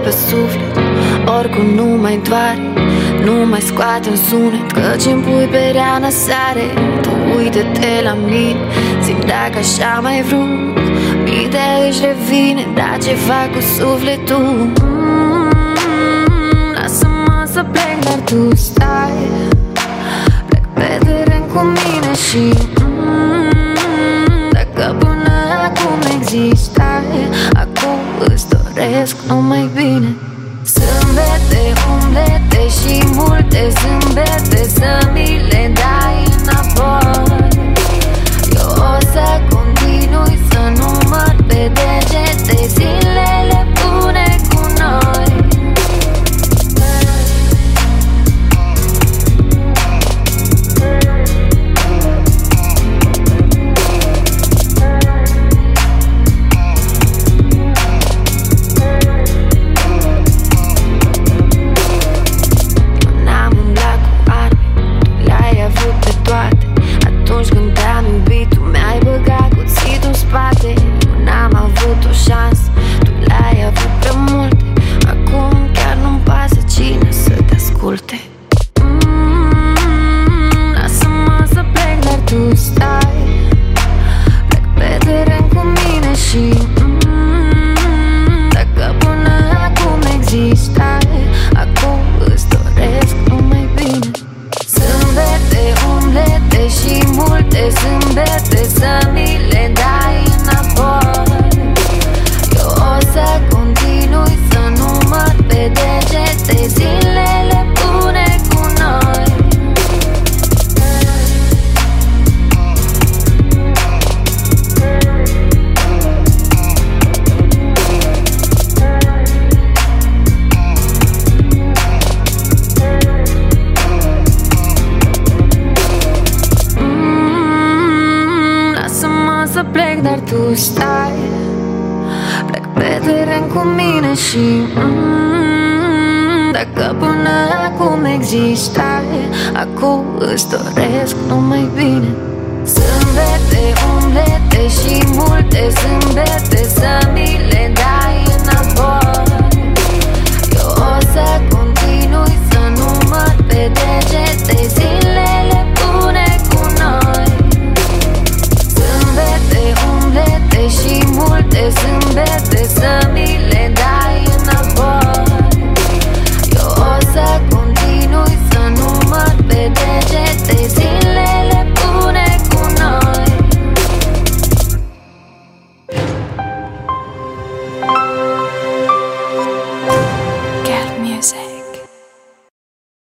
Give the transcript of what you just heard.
pe suflet, oricum nu mai doare. Nu mai scoate-n sunet, căci îmi pui pe rană sare. Tu uită-te la mine, zi-mi dacă așa mai vrut. Mintea își revine, dar ce fac cu sufletul? Lasă-mă să plec, dar tu stai. Plec pe teren cu mine și dacă până acum existai, acum îți doresc numai bine. Zâmbete, umblete și multe zâmbete, să mi le dai înapoi. Eu o să continui să număr pe degete zilele bune cu noi. Atunci când te-am iubit, tu mi-ai băgat cuțitul în spate. N-am avut o șansă, tu le-ai avut prea multe. Acum chiar nu-mi pasă cine să te asculte. Lasă-mă să plec, dar tu stai. Plec pe teren cu mine și dacă până acum existai, acum îți doresc numai bine. Zâmbete, umblete și multe zâmbete, să mi le dai înapoi. Eu o să continui să număr pe degete zilele bune cu noi. Să plec, dar tu stai. Plec pe teren cu mine și dacă până acum existai, acum îți doresc numai bine. Zâmbete, umblete și multe zâmbete, să mi le dai înapoi. Eu o să continui să număr pe degete